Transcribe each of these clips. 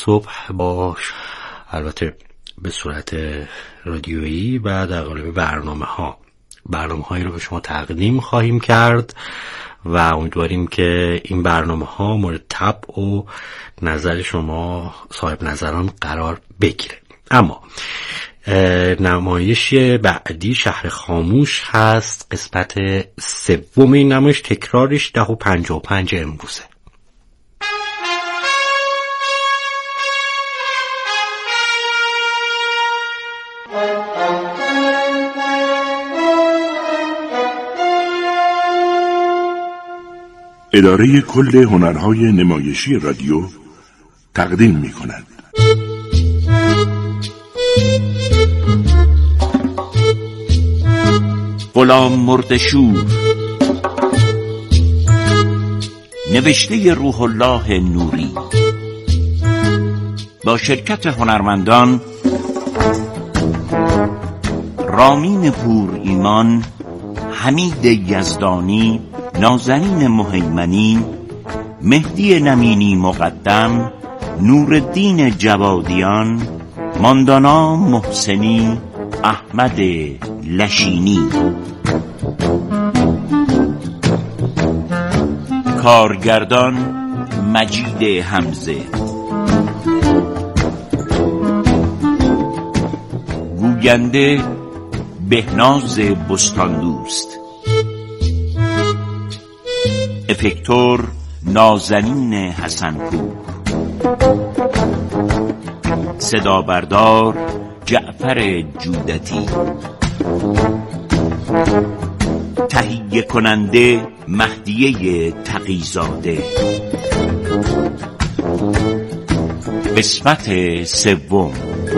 صبح با البته به صورت رادیویی و در قالب برنامه‌هایی رو به شما تقدیم خواهیم کرد و امیدواریم که این برنامه‌ها مورد طبع و نظر شما صاحب نظران قرار بگیره. اما نمایش بعدی شهر خاموش هست، قسمت سوم این نمایش، تکرارش 10:55 امروزه. اداره کل هنرهای نمایشی رادیو تقدیم می‌کند. غلام مردشور، نوشته روح الله نوری، با شرکت هنرمندان رامین پور ایمان، حمید یزدانی، نازنین مهیمنی، مهدی نمینی مقدم، نورالدین جوادیان، ماندانا محسنی، احمد لشینی. کارگردان مجید حمزه. گوینده بهناز بستاندوست. افکتور نازنین حسنپور. صدا بردار جعفر جودتی. تهیه کننده مهدیه تقی‌زاده. قسمت سوم.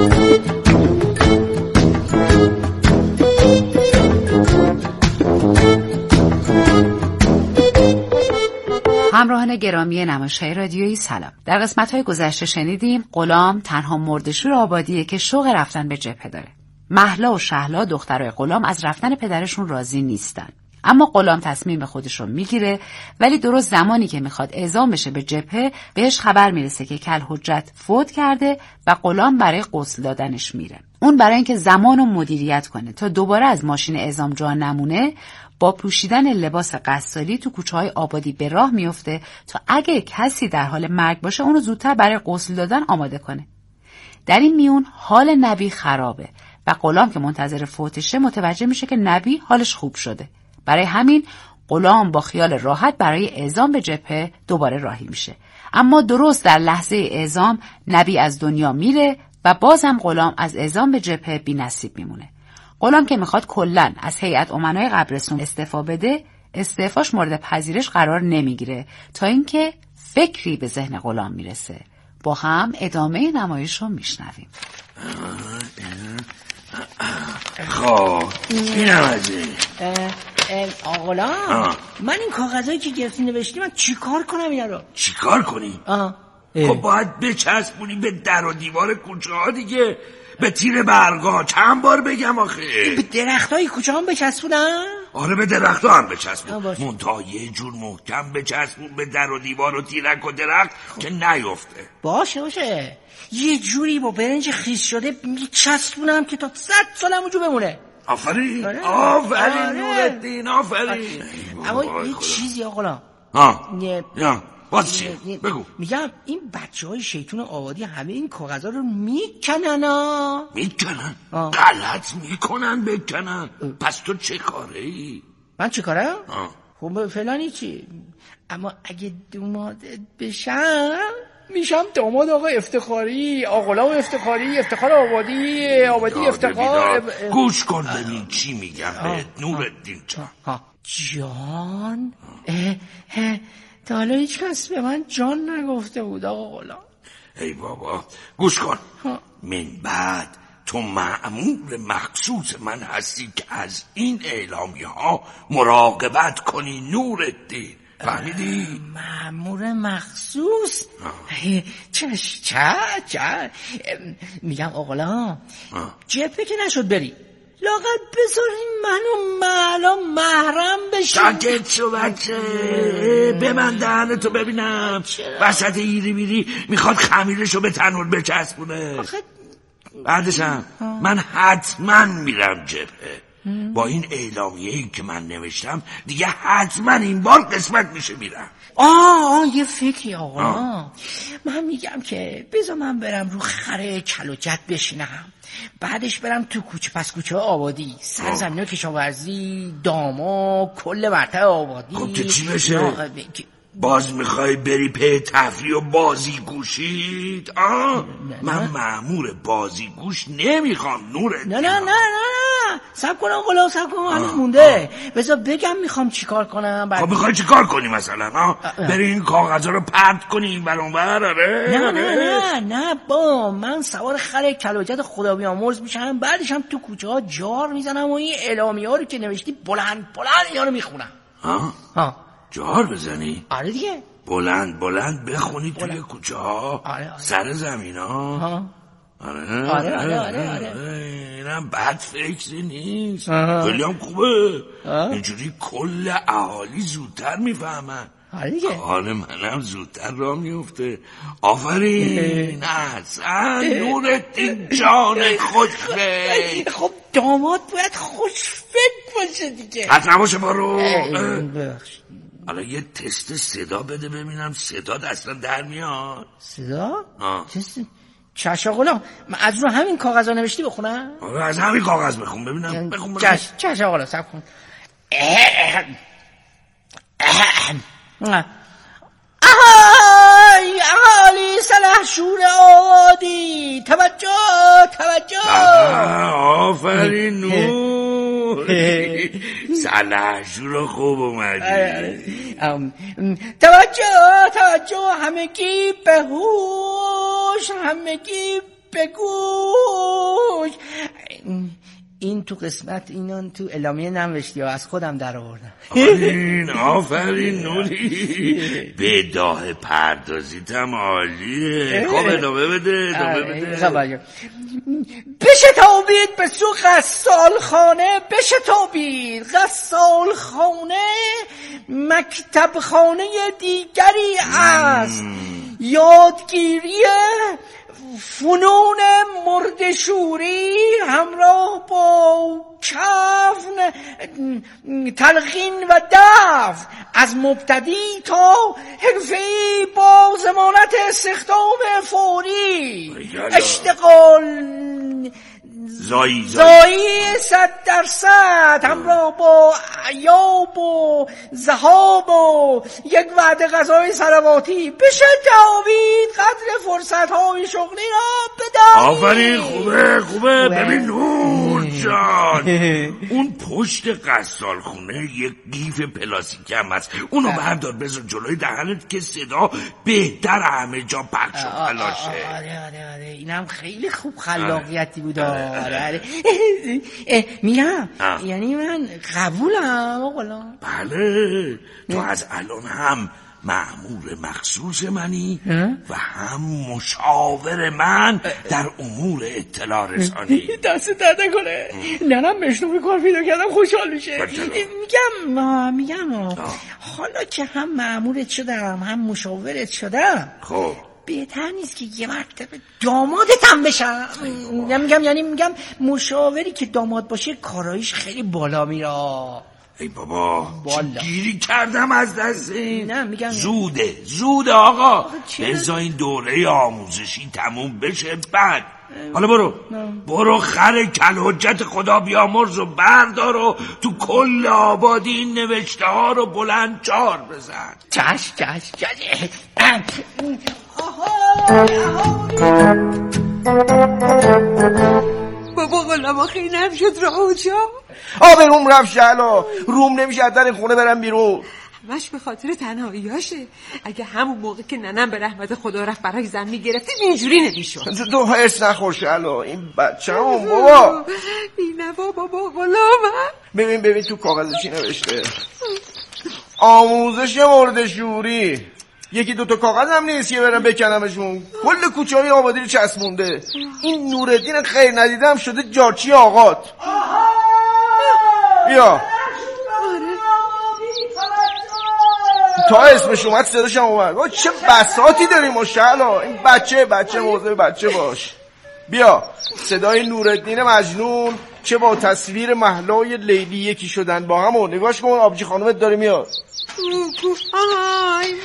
همراهان گرامی نمایش‌های رادیویی سلام. در قسمت‌های گذشته شنیدیم غلام تنها مردشور آبادیه که شوق رفتن به جبهه داره. مهلا و شهلا دخترای غلام از رفتن پدرشون راضی نیستن. اما غلام تصمیم خودش رو میگیره، ولی درست زمانی که میخواد اعزام بشه به جبهه بهش خبر میرسه که کل‌حجت فوت کرده و غلام برای غسل دادنش میره. اون برای اینکه زمانو مدیریت کنه تا دوباره از ماشین اعزام جا نمونه، با پوشیدن لباس قصالی تو کوچه‌های آبادی به راه میفته تا اگه کسی در حال مرگ باشه اونو زودتر برای غسل دادن آماده کنه. در این میون حال نبی خرابه و غلام که منتظر فوتشه متوجه میشه که نبی حالش خوب شده. برای همین غلام با خیال راحت برای اعزام به جبهه دوباره راهی میشه. اما درست در لحظه اعزام نبی از دنیا میره و بازم غلام از اعزام به جبهه بی نصیب میمونه. غلام که میخواد کلاً از هیئت امنای قبرستون استعفا بده، استعفاش مورد پذیرش قرار نمیگیره تا اینکه فکری به ذهن غلام میرسه. با هم ادامه نمایش رو میشنویم. خب اینم از این. غلام، من این کاغذایی که گرفتی نوشتی من چیکار کنم اینا رو؟ چیکار کنی؟ خب باید بچسبونی به در و دیوار کوچه ها دیگه، به تیر برگا. چند بار بگم آخه؟ به درختای کوچه هم بچسبونم؟ آره به درخت هم بچسبون، منتها یه جور محکم بچسبون به در و دیوار و تیرک و درخت که نیفته. باشه یه جوری با برنج خیس شده میچسبونم که تا 100 سال همونجا بمونه. آفرین. نورالدین آفرین. اما یه چیزی غلام. باز چیه؟ بگو. میگم این بچه‌های شیطون آبادی همه این کاغذا رو میکنن. میکنن؟ غلط میکنن بکنن. پس تو چه کاره ای؟ من چه کارم؟ خب فلانی چی؟ اما اگه دومادت بشم میشم داماد آقا افتخاری، غلام افتخاری، افتخار آبادی افتخار. گوش کن ببین چی میگم بهت نورالدین جان. تا حالا هیچ کس به من جان نگفته بود آقا غلام. ای بابا گوش کن. من بعد تو مأمور مخصوص من هستی که از این اعلامیه ها مراقبت کنی نورالدین. فهمیدی؟ مأمور مخصوص؟ چه میگم آقا غلام، جبهه که نشد بری، لاغت بذارین منو معلا محرم بشین. ساکت شو بچه، ببند دهنتو ببینم. وسط ایری بیری میخواد خمیرشو به تنور بچسبونه. بعدشم من حتما میرم جبهه. با این اعلامیه‌ای که من نوشتم دیگه حتما این بار قسمت میشه میرم. یه فکری آقا. من میگم که بذار من برم رو خره کل و جد بشینم، بعدش برم تو کوچه پس کوچه آبادی، سرزمین کشاورزی، داما، کل مرتع آبادی. خب که چی بشه؟ باز میخوای بری پی تفریح و بازی گوشید؟ من مأمور بازی گوش نمیخوام نورت. نه سب کن آقا، سب کن، هنوز مونده. بذار بگم میخوام چیکار کنم. خب میخوای چیکار کنی مثلا؟ بری این کاغذها رو پرت کنی این بر اون بر؟ نه با من سوار خر کلاجت خدا بیامرز میشم، بعدش هم تو کوچه ها جار میزنم و این اعلامیه ها رو که نوشتی بلند اینا رو میخونم. جار بزنی؟ آره دیگه. بلند بخونی توی کوچه ها. آره. سر زمین ها. آره. اینم بد فکری نیست، خیلی هم خوبه. اینجوری کل اهالی زودتر میفهمن. آره دیگه. حال منم زودتر راه میفته. آفرین احسن نورالدین جان خوشفکر. خب داماد باید خوشفکر باشه دیگه. حتما باشه بارو. حالا یه تست صدا بده ببینم صدا اصلا در میاد. صدا؟ تست چشا غلام، من از رو همین کاغذا نوشتی بخونم؟ از همین کاغذ بخون ببینم. بخون. چشا غلام صبر کن. اهالی سلحشور آبادی، توجه. آفرین نور. سلحشور خوب اومدی. توجه، همگی به هوش، همگی به گوش. این تو قسمت اینان تو اعلامیه ننوشتی و از خودم در آوردم. آفرین نوری، به داه پردازیتم عالیه. خب ادامه بده. بشتابید به سو غسالخانه، غسالخانه مکتب خانه دیگری است. یادگیری فنون مردشوری همراه با کفن، تلقین و دفع از مبتدی تا حرفه‌ای با ضمانت استخدام فوری. اشتغال زایی 100% همراه با عیاب و ذهاب و یک وعده غذای سلواتی. بشتابید قدر فرصت‌های شغلی را بدانید. آفرین خوبه. ببین نور جان، اون پشت غسالخونه یک گیف پلاستیکی هم هست، اونو بردار بذار جلوی دهنت که صدا بهتر همه جا پخش و پلاشه. آره اینم خیلی خوب خلاقیتی بود. میرم، یعنی من قبولم آقا. بله، تو از الان هم مأمور مخصوص منی و هم مشاور من در امور اطلاع رسانی. دست درد کنه. ننم مشنوب کار پیدا کردم خوشحال میشه. میگم حالا که هم مأمورت شدم هم مشاورت شدم، خب بهتر نیست که یه مرتبه دامادت هم بشم؟ میگم مشاوری که داماد باشه کارایش خیلی بالا میره. ای بابا چه گیری کردم از دست این. نه میگم زوده آقا. بذار این دوره آموزشی تموم بشه بعد. حالا برو خر کل حجت خدا بیامرز و بردار و تو کل آبادی این نوشته ها رو بلند جار بزن. چش بابا غلام خیلی نم شد راه جا. آبروم رفت شهلا، روم نمیشه از در این خونه برم بیرون. همش به خاطر تنهاییاشه. اگه همون موقع که ننم به رحمت خدا رفت برای زن میگرفتی اینجوری نمیشد. تو حس نخور شهلا، این بچه هم بابا اینه بابا غلام. ببین تو کاغذشی نوشته آموزش مردشوری. یکی دوتا کاغذ هم نیست که برم بکنمشون، کل کوچه های آبادی رو چسبونده. این نورالدین خیر ندیدم شده جارچی آقات. بیا. تا اسمش اومد صداش هم اومد. چه بساطی داریم ماشاءالله. این بچه موضوع بچه باش. بیا. صدای نورالدین مجنون چه با تصویر مهلای لیلی یکی شدن با هم. و نگاش کن آبجی خانومت داره میاد. آهای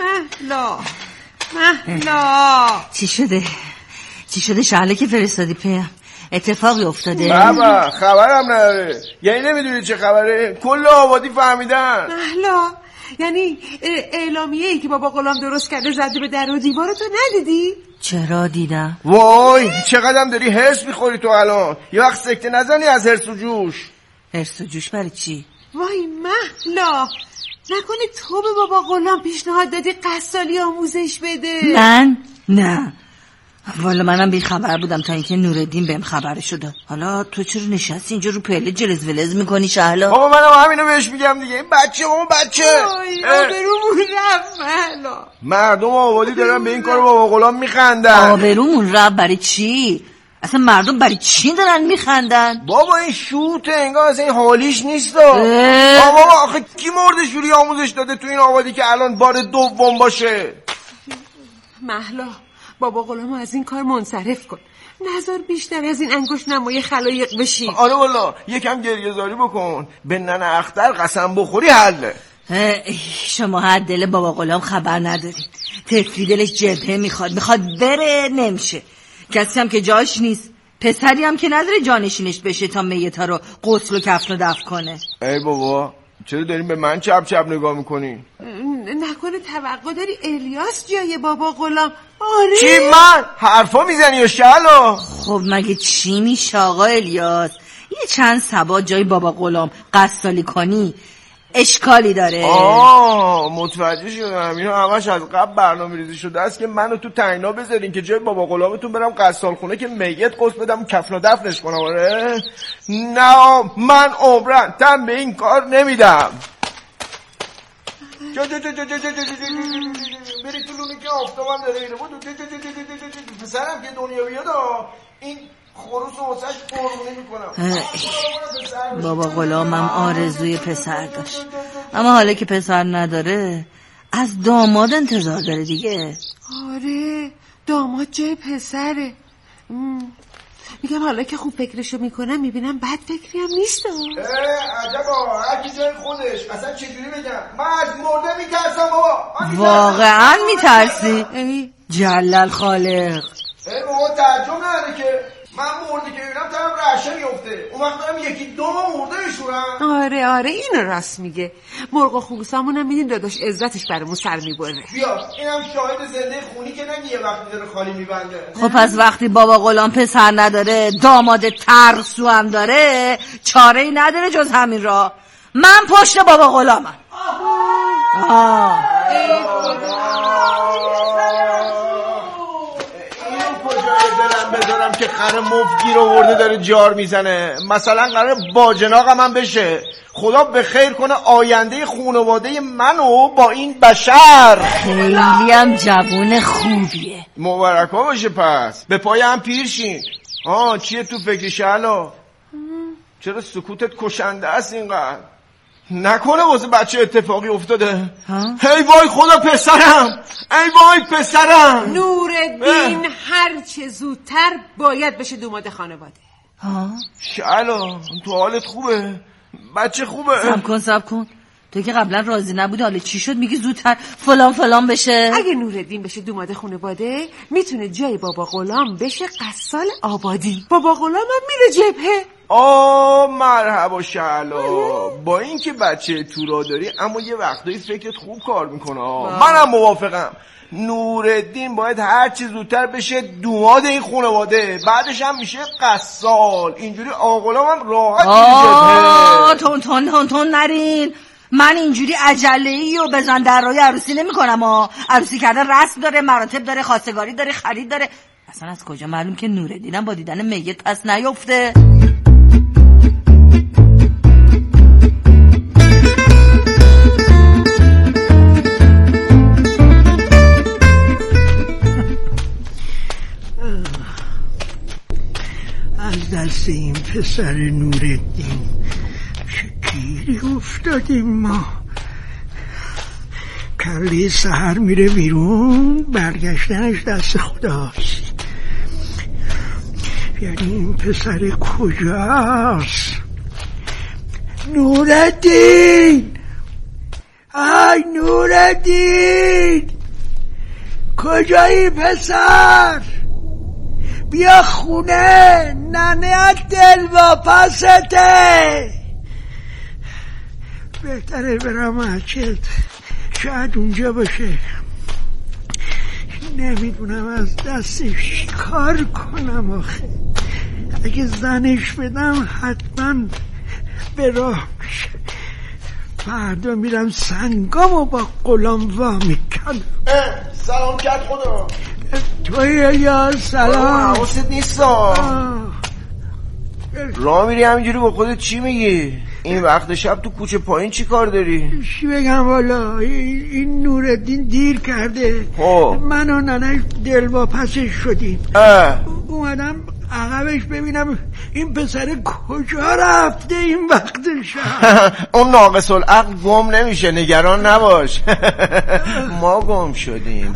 مهلا چی شده شهله که فرستادی پیم؟ اتفاقی افتاده؟ بابا خبرم نداره. یعنی نمیدونی چه خبره؟ کل آبادی فهمیدن. مهلا یعنی اعلامیه‌ای که بابا غلام درست کرده زده به در و دیوار تو ندیدی؟ چرا دیدم. وای چقدرم داری هرس میخوری تو الان. یه وقت سکته نزنی از هرس و جوش. هرس و جوش برای چی؟ وای مهلا نکنه تو به بابا غلام پیشنهاد دادی قصالی آموزش بده؟ من؟ نه والا منم بی خبر بودم تا اینکه نورالدین بهم خبرش داد. حالا تو چرا نشستی اینجا رو پله جلز ولز میکنی شهلا؟ بابا منم همینو بهش میگم دیگه. این بچه آبرومون رفت مهلا. مردم آبادی دارن به این کارو بابا غلام میخندن. آبرومون رفت برای چی؟ اصلا مردم برای چی دارن میخندن؟ بابا این شوته انگار اصلا این حالیش نیست. بابا آخه کی مرده شوری آموزش داده تو این آبادی که الان بار دوم باشه؟ مهلا بابا غلامو از این کار منصرف کن. نظر بیشتر از این انگشت نمای خلایق بشی. آره والا یکم گریه‌زاری بکن. به ننه اختر قسم بخوری حله. شما حد دل بابا غلام خبر ندارید. طفلی دلش جبهه میخواد بره نمیشه. کسی هم که جاش نیست. پسری هم که نداره جانشینش بشه تا میتا رو غسل و کفن و دفن کنه. ای بابا چرا داریم به من چپ چپ نگاه میکنی؟ نکنه توقع داری الیاس جای بابا غلام؟ آره چی من؟ حرفا میزنی یا شهلا؟ خب مگه چی میشه آقا الیاس؟ یه چند سبا جای بابا غلام قصالی کنی اشکالی داره؟ متوجه شدم. اینا همش از قبل برنامه ریزی شده است که منو تو تنگنا بذارین که جای بابا غلامتون برم قصال خونه که میت قصد بدم کفن و دفنش کنم. آره نه من عمرن تن به این کار نمیدم. بری تو لونه که آفتابم داره اینه بود. پسرم که دنیا بیاد این خروس و واسش قربونی میکنم. بابا غلامم آرزوی پسر داشت اما حالا که پسر نداره از داماد انتظار داره دیگه. آره داماد جای پسره. میگم حالا که خوب فکرشو میکنم میبینم بد فکری هم نیست. عجبا هرکی جای خودش. اصلا چجوری بگم من از مرده میترسم بابا. واقعا میترسی؟ جلل خالق. بابا تعجب نداره که من مرده که ببینم طرف رعشه میفته. اون وقت دارم یکی دو مرده بشورم. آره اینو راست میگه. مرغ و خوگسامون هم میدین داداش عزتش برامون سر میبره. بیا اینم شاهد زنده خونی که نگی یه وقتی داره خالی میبنده. خب پس وقتی بابا غلام پسر نداره داماد ترسو هم داره چاره‌ای نداره جز همین را. من پشت بابا غلامم. بذارم که خر مفگیر آورده داره جار میزنه. مثلا قراره باجناقم هم بشه. خدا به خیر کنه آینده خانواده منو با این بشر. خیلی هم جوون خوبیه. مبارکا باشه. پس به پای هم پیرشین. چیه تو فکر شهلا؟ چرا سکوتت کشنده است اینقدر؟ نکنه واسه بچه اتفاقی افتاده؟ هی وای خدا پسرم. ای وای پسرم. نورالدین هر چه زودتر باید بشه دوماد خانواده. شهلا تو حالت خوبه؟ بچه خوبه؟ سب کن تو که قبلا راضی نبودی حالا چی شد میگی زودتر فلان بشه؟ اگه نورالدین بشه دوماد خانواده میتونه جای بابا غلام بشه قصال آبادی. بابا غلام هم میره جبهه. مرحبا شهلا. با این که بچه تو را داری اما یه وقتایی فکرت خوب کار میکنه. منم موافقم. نورالدین باید هر چی زودتر بشه دوماد این خانواده. بعدش هم میشه قصال. اینجوری آقلام هم راحت میشه. تون نرین. من اینجوری عجله‌ای و بزن درای عروسی نمی کنم. عروسی کردن رسم داره، مراتب داره، خواستگاری داره، خرید داره. اصلا از کجا معلوم که نورالدینم با دیدن میت پس نیفته؟ از دست این پسر نورالدین گیری افتادیم ما. کله سحر میره بیرون، برگشتنش دست خداست. یعنی این پسر کجاست؟ نورالدین، ای نورالدین، کجایی پسر؟ بیا خونه، ننه دلواپسته. بهتره برم مسجد، شاید اونجا باشه. نمیدونم از دستش کار کنم آخه. اگه زنش بدم حتما به راه میشه. فردا میرم سنگامو با غلام وا میکنم. سلام کرد خدا. توی یا سلام. حواست نیست. راه میری همینجوری با خودت چی میگی؟ این وقت شب تو کوچه پایین چی کار داری؟ چی بگم والا، این نورالدین دیر کرده. من و ننش دلواپسش شدیم. اومدم عقبش ببینم این پسر کجا رفته این وقت شب. اون ناقص العقل گم نمیشه، نگران نباش. ما گم شدیم.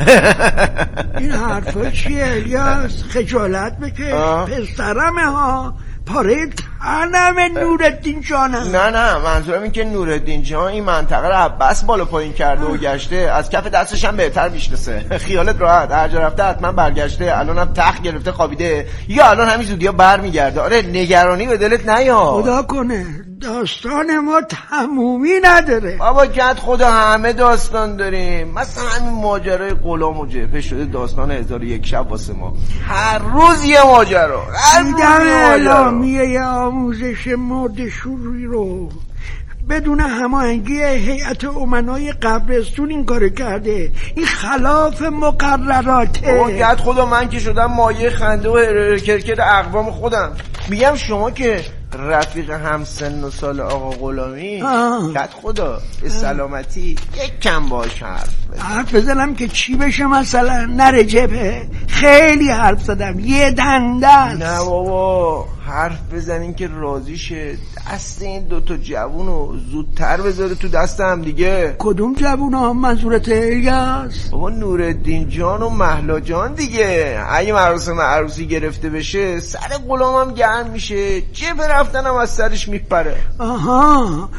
این حرفا چیه الیاس؟ خجالت بکش، پسرمه ها، پاره تنم نورالدین جانم. نه منظورم این که نورالدین جان این منطقه رو عباس بالا پایین کرده و گشته، از کف دستش هم بهتر میشناسه. خیالت راحت، هر جا رفته حتما برگشته، الانم تخت گرفته خوابیده، یا الان همین زودیا برمیگرده. آره نگرانی به دلت نیاد. خدا کنه داستان ما تمومی نداره. بابا جد خدا همه داستان داریم. مثلا همین ماجرای غلام و جبهه شده داستان 1001 شب واسه ما. هر روز یه ماجرا، هر روز یه ماجرا. میه آموزش مرده‌شوری رو بدون هماهنگی هیئت امنای قبرستون این کار کرده. این خلاف مقرراته. اوه خدا من که شدم مایه خنده و کرکر اقوام خودم. میگم شما که رفیق همسن و سال آقا غلامی، کت خدا به سلامتی یک کم باش حرف بزنم که چی بشه مثلا نره جبهه. خیلی حرف زدم، یه دنده است. نه بابا حرف بزنین که راضی شه. دست این دوتا جوونو زودتر بذاره تو دست هم دیگه. کدوم جوونا منظورت الیاس؟ بابا نورالدین جان و مهلا جان دیگه. اگه مراسم عروسی گرفته بشه سر غلامم گرم میشه، جبهه رفتنم از سرش میپره. آها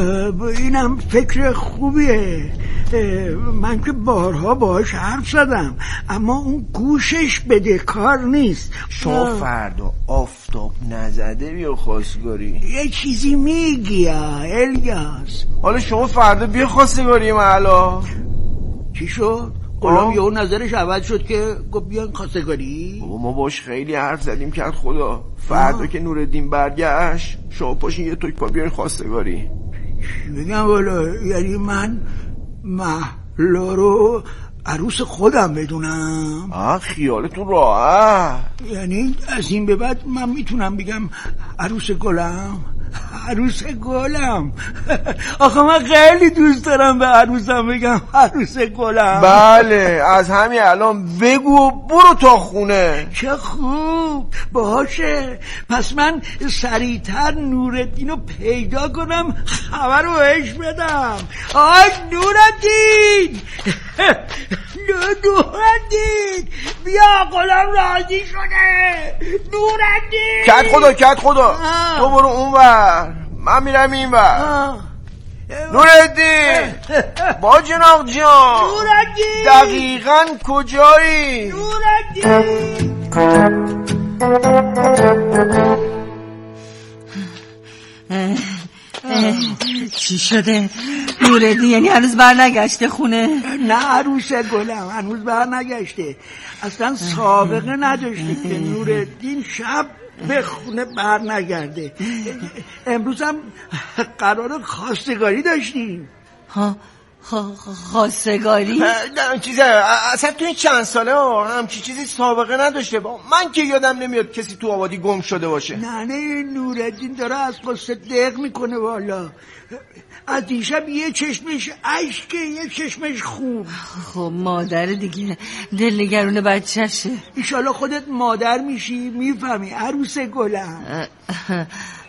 اینم فکر خوبیه. من که بارها باهاش حرف زدم اما اون گوشش بده کار نیست. شما فردا آفتاب نزده بیا خواستگاری. یه چیزی میگی الیاس؟ حالا شما فردا بیا خواستگاری محلا. چی شد؟ غلام یهو نظرش عوض شد که گفت بیان خواستگاری؟ بابا ما باش خیلی حرف زدیم کرد خدا. فردا که نورالدین برگشت شما پاشین یه توک پا بیان خواستگاری. چی بگم والا؟ یعنی من محلا رو عروس خودم بدونم؟ خیالتون راحت. یعنی از این به بعد من میتونم بگم عروس گلم؟ عروس گلم. آخه من خیلی دوست دارم به عروسم بگم عروس گلم. بله از همین الان بگو و برو تا خونه. چه خوب، باشه. پس من سریعتر نورالدین رو پیدا کنم خبر رو بهش بدم. آی نورالدین، نورالدین بیا غلام راضی شده. نورالدین کت خدا تو برو اون ور، من میرم این ور. نورالدین با جناب جان دقیقاً کجایی؟ چی شده؟ نورالدین یعنی هنوز بر نگشته خونه؟ نه عروس گلم هنوز بر نگشته. اصلا سابقه نداشته که نورالدین شب به خونه بر نگرده. امروز هم قرار خواستگاری داشتیم. خواستگاری؟ اصلا تو این چند ساله همچی چیزی سابقه نداشته. من که یادم نمیاد کسی تو آبادی گم شده باشه. نه نورالدین داره از قصه دق میکنه والا. از دیشب یه چشمش اشکه یه چشمش خوب. خب مادر دیگه دلنگرون بچهشه. ایشالا خودت مادر میشی میفهمی عروس گلم.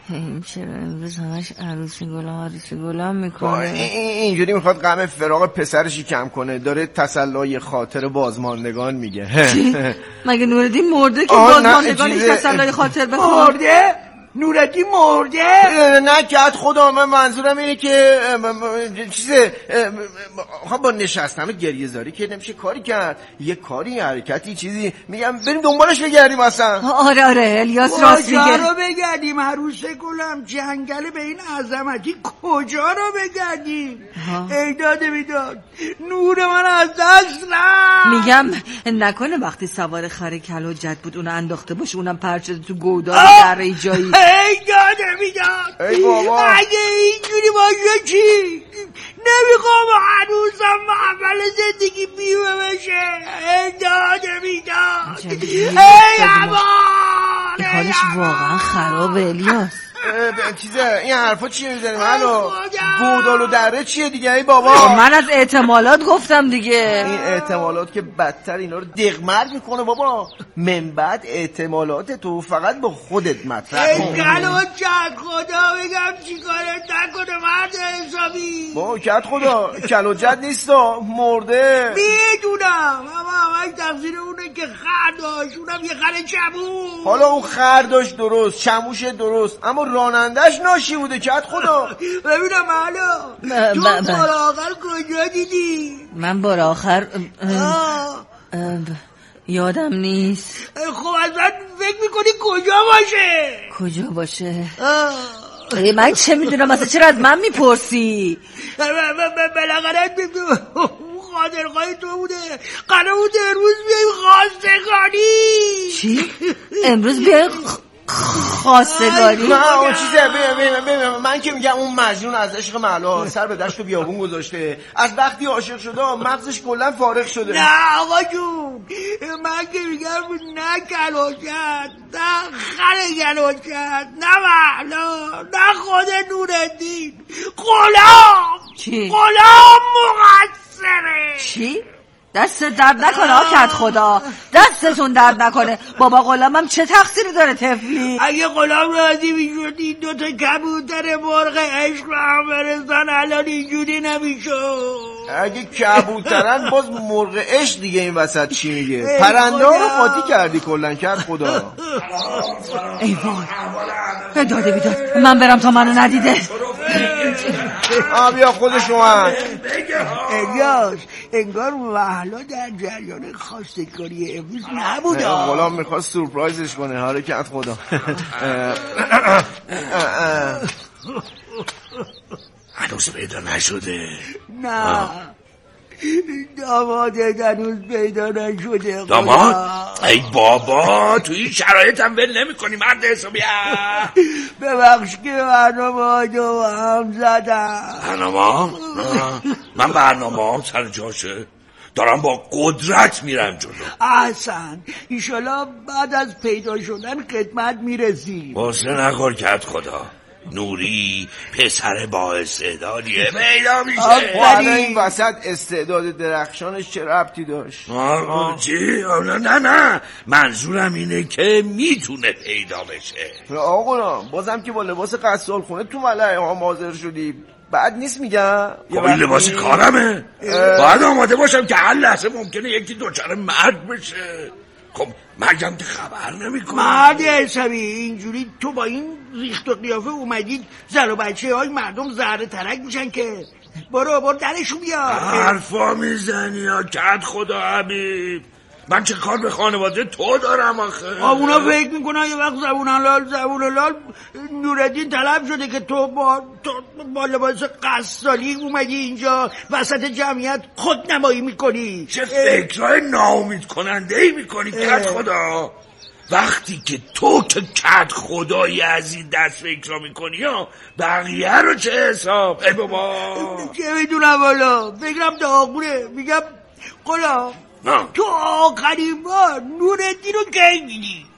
این چرا امروز همش عروسی گلا میکنه؟ اینجوری میخواد غم فراق پسرشی کم کنه، داره تسلای خاطر بازماندگان میگه. چی؟ مگه نوردین مرده که بازماندگانش تسلای خاطر بخواد؟ مرده؟ نوردین مرده؟ نه کت خدا، من منظورم اینه که چیزه با نشستم گریه زاری که نمیشه کاری کرد، یه کاری حرکتی چیزی میگم بریم دنبالش بگردیم اصلا. آره الیاس راست میگه. کجا رو بگردیم عروس گلم؟ جنگل به این عظمتی کجا رو بگردیم؟ ای داده بیداد نور من از دست رفت. میگم نکنه وقتی سوار خر کلوجت بود اونو انداخته باشه اونم پرت شده تو گودال در جایی. ای داده بیداد ای بابا اگه اینجوری باشه چی؟ نمیخوام هنوزم محول زندگی بیوه بشه. ای داده بیداد ای امان. حالش واقعا خرابه الیاس. چیزه این حرفا چیه میزنیم؟ هلو گودال و دره چیه دیگه؟ ای بابا من از احتمالات گفتم دیگه. این احتمالات که بدتر اینا رو دغمر میکنه بابا. من بعد احتمالات تو فقط با خودت مطرح کن. ای کلوجت خدا بگم چی کارت نکنه مرد حسابی. با کت خدا کلوجت نیستا مرده. میدونم اما همه تقصیر اونه که خر داشت، اونم یه خر چموش. حالا اون خر داشت درست، چموش درست، اما رانندش ناشی بوده کت خدا. ببینم حالا تو بار آخر کجا دیدی؟ من بار آخر یادم نیست. خب ازت فکر میکنی کجا باشه؟ من چه میدونم اصلا چرا از من میپرسی؟ بالاخره خاطرخواهی تو بوده، قرار بود امروز بیاییم خواستگاری. چی؟ امروز بیاییم خواستگاری؟ نه اون چیزه ببین من که میگم اون مجنون از عشق معلا سر به دشت و بیابون گذاشته، از وقتی عاشق شده مغزش کلا فارغ شده. نه آقا جون من که میگم نه کلوجت، نه خر کلوجت، نه معلا، نه خود نورالدین، غلام. چی؟ غلام مقصره. چی؟ دست درد نکنه کت خدا، دستتون درد نکنه. بابا غلامم چه تقصیری داره طفلی؟ اگه غلام راضی میشد این دوتا کبوتر مرغ عشق رو هم برسن الان اینجوری نمیشد. اگه کبوترن باز مرغ عشق دیگه این وسط چی میگه؟ پرنده ها رو قاطی کردی کلن کت خدا. ای وای داده بیداد من برم تا منو ندیده. بیا خودش اومد. الیاس انگار محلا در جریان خواستگاری امروز نبود. غلام میخواست سورپرایزش کنه. حالا کت خدا هنوز پیدا نشده؟ نه دامادت هنوز پیدا نشده. داماد؟ ای بابا تو این شرایط هم ول نمی کنی مرد حسابی. ببخش که برنامه های دو هم زدم. برنامه؟ من برنامه هم سر جاشه، دارم با قدرت میرم جلو. احسن ایشالا بعد از پیدا شدن خدمت میرسیم. باسه نخور کت خدا، نوری پسر با استعدادیه پیدا میشه. حالا این وسط استعداد درخشانش چه ربطی داشت؟ چی؟ نه منظورم اینه که میتونه پیدا بشه. آقا بازم که با لباس قصال خونه تو ملعه ها حاضر شدی بعد نیست میگم. خب این لباس کارمه، باید آماده باشم که هر لحظه ممکنه یکی دوچاره مرد بشه. خب مرگم که خبر نمیکنه. مرد حسابی اینجوری تو با این ریخت و قیافه اومدید زن و بچه های مردم زهره ترک میشن که برو درشو بیا. حرفا میزنی یا کت خدا حبیب، من چه کار به خانواده تو دارم آخه؟ اونا فکر میکنن یه وقت زبون لال نورالدین طلب شده که تو با لباس قصالی اومدی اینجا وسط جمعیت خود نمایی میکنی. چه فکرهای ناامید کننده ای میکنی کت خدا؟ وقتی که تو که کت خدایی از این دست فکر میکنی ها بقیه رو چه حساب؟ ای بابا چه میدونم والا فکرم داغونه. میگم غلام تو آخرین بار نورالدین رو کی دیدی؟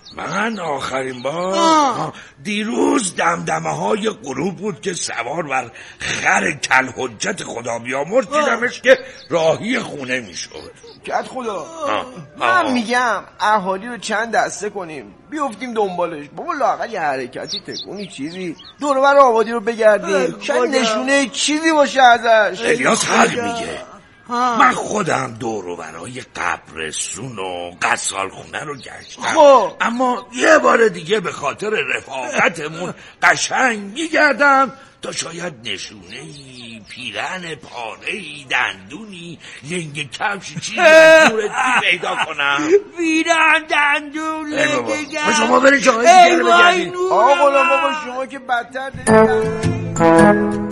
من آخرین بار دیروز دمدمه های غروب بود که سوار بر خر کل حجت خدا بیامرز دیدمش که راهی خونه میشد. کت خدا من میگم اهالی رو چند دسته کنیم بیفتیم دنبالش. بابا لااقل یه حرکتی تکونی چیزی دور و بر آبادی رو بگردیم، شاید نشونه چیزی باشه ازش. الیاس حق میگه. من خودم دور و برای قبرستون و غسالخونه رو گشتم، اما یه بار دیگه به خاطر رفاقتمون قشنگ میگردم تا شاید نشونه‌ای، پیرن پاره‌ای، دندونی، لنگ کفش چیزی نورتی پیدا کنم. پیرن دندون لنگ کفش. شما برید جایی دیگه رو بگردید. آقا غلام بابا شما که بدتر دارید.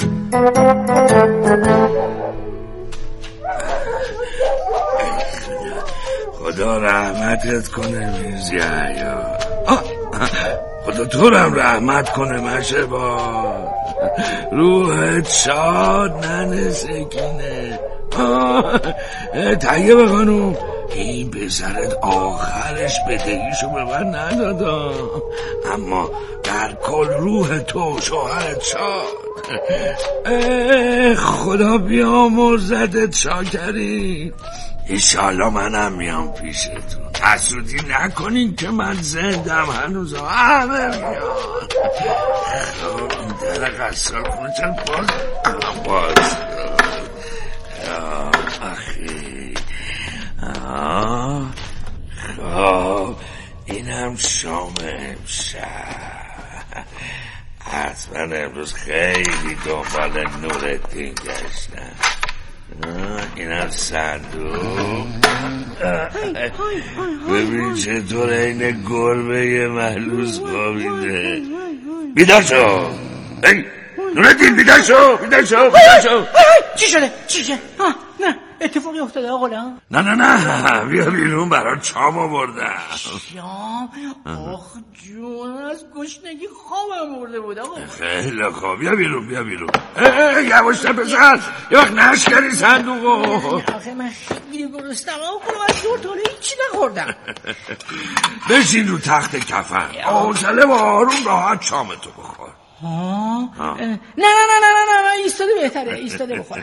خدا رحمتت کنه میرزی حیا. خدا تو هم رحمت کنه مشهباد. روحت شاد ننه سکینه. طیبه خانوم این پسرت آخرش بدهیشو به من ندادا، اما در کل روح تو شوهرت شاد. خدا بیامرزدت شاکرین. ایشالله منم میام پیشتون. حسودی نکنین که من زندم هنوز. همه میان. این در غسال خونه چند باز آخی. خب اینم شام امشب. حتما امروز خیلی دنبال نورالدین گشتم. اینم صندوق. ببین چطور این گربه محلوس خوابیده. بیدار شو. نورالدین بیدار شو. چی شده؟ نه اتفاقی افتاده آقا غلام؟ نه بیا بیرون برات شام آوردم. شام؟ آخ جون از گشنگی خوابم برده بود آقا. خیلی خوب بیا بیرون. یواشتر پسر یه وقت نشکنی صندوقو. آخه من خیلی گرستم آقا غلام، از دور تاله هیچی نخوردم. بشین رو تخت کفن حوصله و آروم راحت شامتو بخور. نه ایستاده بخورم.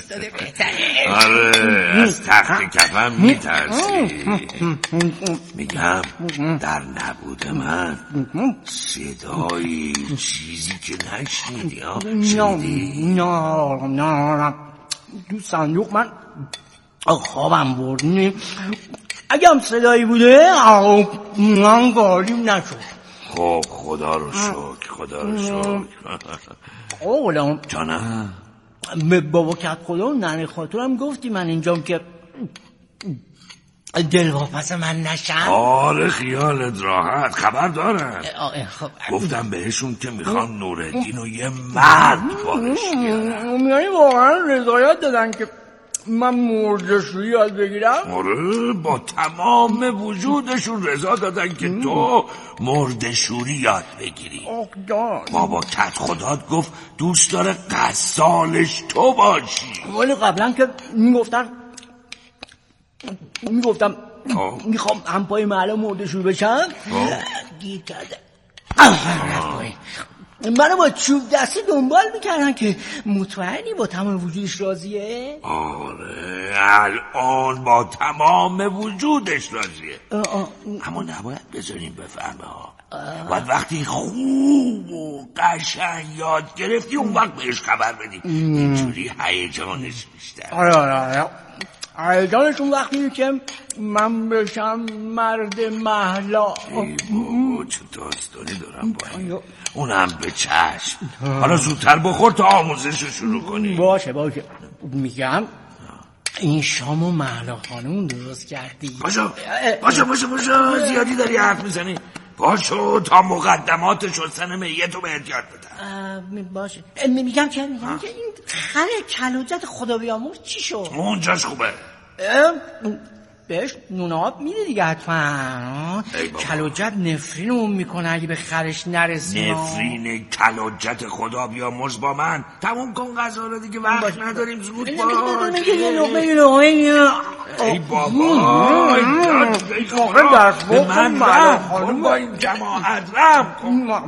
آره از تخت کفن میترسی. میگم در نبود من صدایی چیزی که نشنیدی شنیدی؟ نه تو صندوق من خوابم برد. اگه هم صدایی بوده من گاریم نشد. خب خدا رو شکر. آقا غلام جانم به بابا کت خدا و ننه خاطرم گفتی من اینجام که دلواپس من نشم؟ آره خیالت راحت، خبر دارم. خب گفتم بهشون که میخوان نورالدین و یه مرد بارش بیارن. یعنی واقعا رضایت دادن که من مرده‌شویی یاد بگیرم؟ آره با تمام وجودشون رضا دادن که تو مرده‌شویی یاد بگیری. بابا کت خدات گفت دوست داره غسالش تو باشی. ولی قبلا که میگفتم میخوام همپای محله مرده‌شویی بشم گیر کرده منو با چوب دستی دنبال میکردن که مطمئنی با تمام وجودش راضیه؟ آره الان با تمام وجودش راضیه. اما نباید بذاریم بفهمه ها. باید وقتی خوب و قشنگ یاد گرفتی اون وقت بهش خبر بدیم. اینجوری هیجانش بیشتر. آره هیجانش اون وقتی که من بشم مرد محلا. ای بابا چه داستانی دارم با این. اونم به چشم. حالا زودتر بخور تا آموزش رو شروع کنی. باشه میگم این شامو محلا خانوم درست کردی. باشه زیادی داری حرف میزنی. باشو تا مقدمات شستن میتو به احتیاط بدم. باشه میگم که این خر کلوجت خدا بیامرز چی شد؟ اونجاش خوبه. بهش نون آب میده دیگه حتما. کلوجت نفرینمون میکنه اگه به خرش نرسیم. نفرین کلوجت خدا بیامرز با من. تموم کن غذا رو دیگه وقت نداریم زود باش. ای بابا به من رحم کن با این جماعت رحم کن.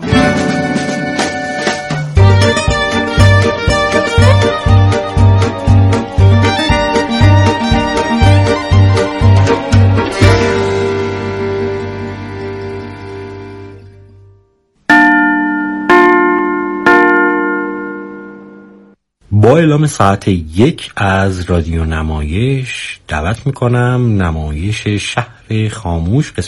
با اعلام ساعت 1 از رادیو نمایش دعوت میکنم نمایش شهر خاموش